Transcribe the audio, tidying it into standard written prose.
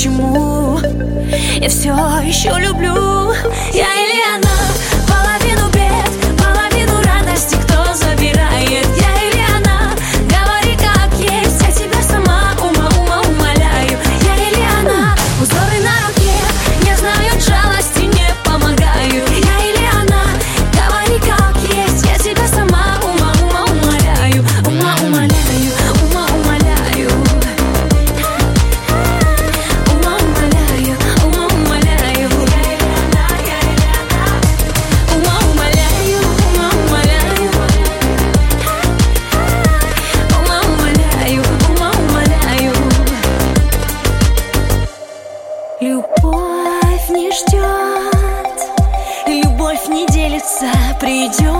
почему я все еще люблю. Я или она, половину бед, половину радости кто забирает? Я или она, говори как есть, я тебя сама умоляю. Я или она, узоры на руке не знают жалости, не помогаю. Я или она, говори как есть, я тебя сама умоляю. Любовь не ждет, любовь не делится, придет.